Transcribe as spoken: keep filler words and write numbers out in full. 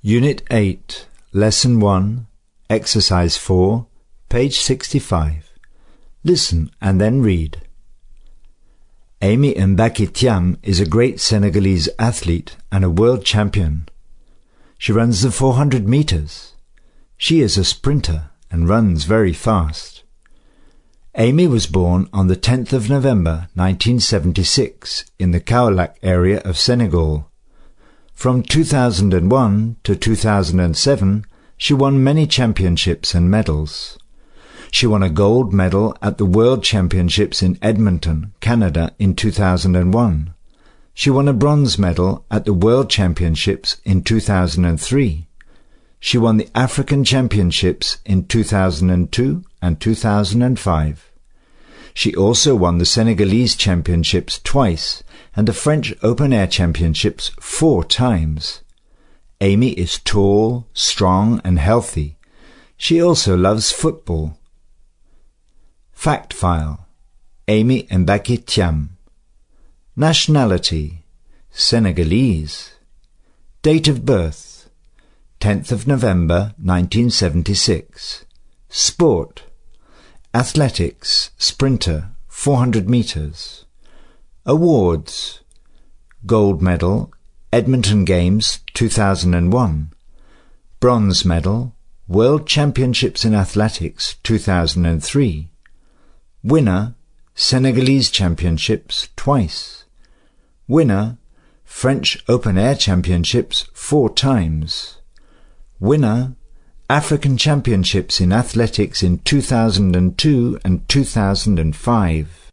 Unit eight, Lesson one, Exercise four, page sixty-five. Listen and then read. Amy Mbaki Thiam is a great Senegalese athlete and a world champion. She runs the four hundred meters. She is a sprinter and runs very fast. Amy was born on the tenth of November nineteen seventy-six in the Kaolack area of Senegal. From two thousand one to two thousand seven, she won many championships and medals. She won a gold medal at the World Championships in Edmonton, Canada in two thousand one. She won a bronze medal at the World Championships in two thousand three. She won the African Championships in two thousand two and two thousand five. She also won the Senegalese Championships twice and the French Open Air Championships four times. Amy is tall, strong and healthy. She also loves football. Fact file: Amy Mbaki Thiam. Nationality: Senegalese. Date of birth: tenth of November nineteen seventy-six. Sport: athletics, sprinter, four hundred meters. Awards: gold medal, Edmonton Games two thousand one. Bronze medal, World Championships in Athletics two thousand three. Winner, Senegalese Championships twice. Winner, French Open Air Championships four times. Winner, African Championships in Athletics in two thousand two and two thousand five.